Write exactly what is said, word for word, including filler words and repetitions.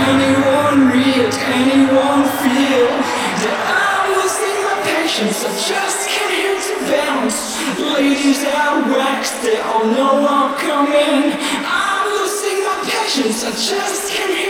anyone read, anyone feel that I'm losing my patience, I just can't hit to bounce. Ladies out waxed, they all know I'm coming. I'm losing my patience, I just can't